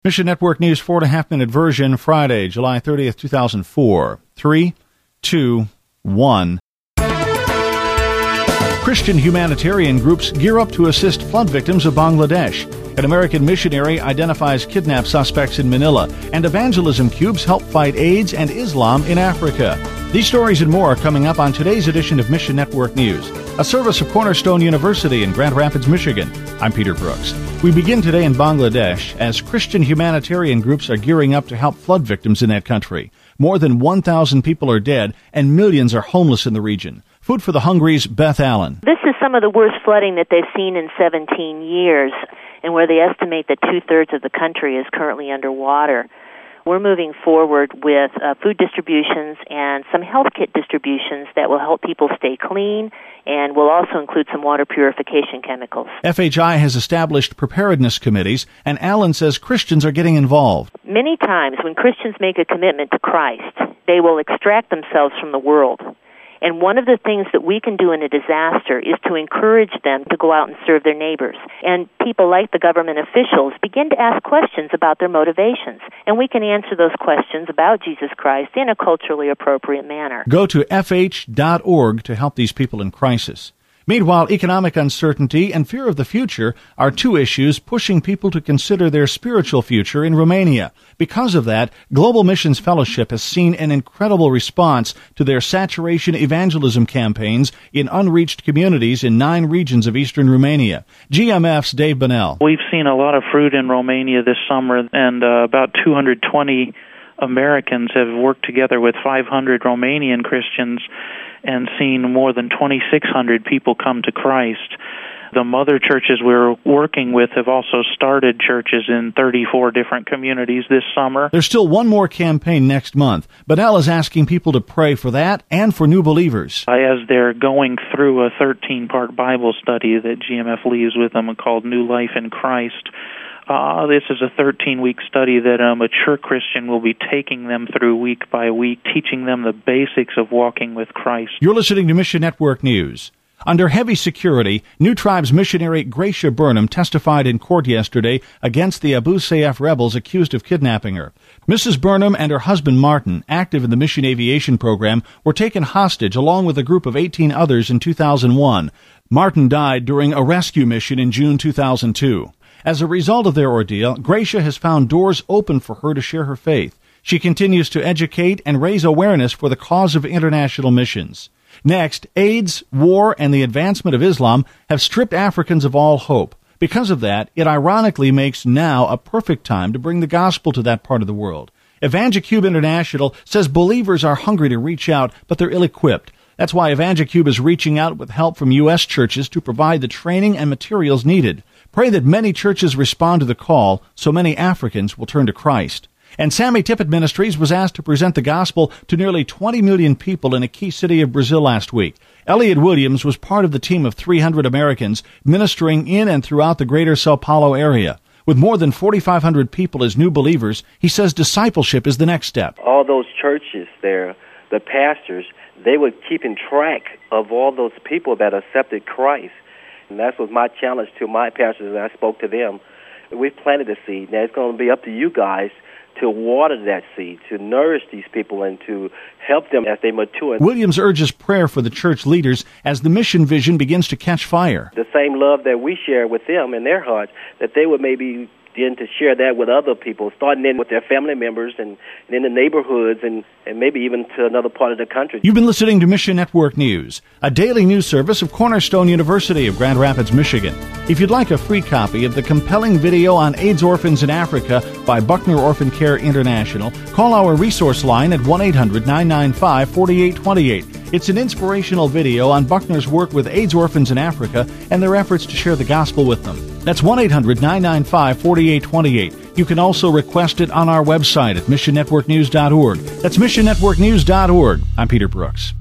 Mission Network News 4.5-minute version, Friday, July 30th, 2004. 3, 2, 1. Christian humanitarian groups gear up to assist flood victims of Bangladesh. An American missionary identifies kidnapped suspects in Manila, and evangelism cubes help fight AIDS and Islam in Africa. These stories and more are coming up on today's edition of Mission Network News, a service of Cornerstone University in Grand Rapids, Michigan. I'm Peter Brooks. We begin today in Bangladesh as Christian humanitarian groups are gearing up to help flood victims in that country. More than 1,000 people are dead and millions are homeless in the region. Food for the Hungry's Beth Allen. This is some of the worst flooding that they've seen in 17 years, and where they estimate that two-thirds of the country is currently underwater. We're moving forward with food distributions and some health kit distributions that will help people stay clean, and will also include some water purification chemicals. FHI has established preparedness committees, and Allen says Christians are getting involved. Many times when Christians make a commitment to Christ, they will extract themselves from the world. And one of the things that we can do in a disaster is to encourage them to go out and serve their neighbors. And people like the government officials begin to ask questions about their motivations. And we can answer those questions about Jesus Christ in a culturally appropriate manner. Go to fh.org to help these people in crisis. Meanwhile, economic uncertainty and fear of the future are two issues pushing people to consider their spiritual future in Romania. Because of that, Global Missions Fellowship has seen an incredible response to their saturation evangelism campaigns in unreached communities in 9 regions of eastern Romania. GMF's Dave Bunnell. We've seen a lot of fruit in Romania this summer, and about 220 Americans have worked together with 500 Romanian Christians and seen more than 2,600 people come to Christ. The mother churches we're working with have also started churches in 34 different communities this summer. There's still one more campaign next month. Bunnell is asking people to pray for that and for new believers. As they're going through a 13-part Bible study that GMF leaves with them called New Life in Christ, this is a 13-week study that a mature Christian will be taking them through week by week, teaching them the basics of walking with Christ. You're listening to Mission Network News. Under heavy security, New Tribes missionary Gracia Burnham testified in court yesterday against the Abu Sayyaf rebels accused of kidnapping her. Mrs. Burnham and her husband Martin, active in the mission aviation program, were taken hostage along with a group of 18 others in 2001. Martin died during a rescue mission in June 2002. As a result of their ordeal, Gracia has found doors open for her to share her faith. She continues to educate and raise awareness for the cause of international missions. Next, AIDS, war, and the advancement of Islam have stripped Africans of all hope. Because of that, it ironically makes now a perfect time to bring the gospel to that part of the world. EvangeCube International says believers are hungry to reach out, but they're ill-equipped. That's why EvangeCube is reaching out with help from U.S. churches to provide the training and materials needed. Pray that many churches respond to the call so many Africans will turn to Christ. And Sammy Tippett Ministries was asked to present the gospel to nearly 20 million people in a key city of Brazil last week. Elliot Williams was part of the team of 300 Americans ministering in and throughout the greater Sao Paulo area. With more than 4,500 people as new believers, he says discipleship is the next step. All those churches there, the pastors, they were keeping track of all those people that accepted Christ. And that was my challenge to my pastors, and I spoke to them. We've planted the seed. Now it's going to be up to you guys to water that seed, to nourish these people, and to help them as they mature. Williams urges prayer for the church leaders as the mission vision begins to catch fire. The same love that we share with them in their hearts, that they would maybe begin to share that with other people, starting in with their family members and in the neighborhoods and maybe even to another part of the country. You've been listening to Mission Network News, a daily news service of Cornerstone University of Grand Rapids, Michigan. If you'd like a free copy of the compelling video on AIDS orphans in Africa by Buckner Orphan Care International, call our resource line at 1-800-995-4828. It's an inspirational video on Buckner's work with AIDS orphans in Africa and their efforts to share the gospel with them. That's 1-800-995-4828. You can also request it on our website at missionnetworknews.org. That's missionnetworknews.org. I'm Peter Brooks.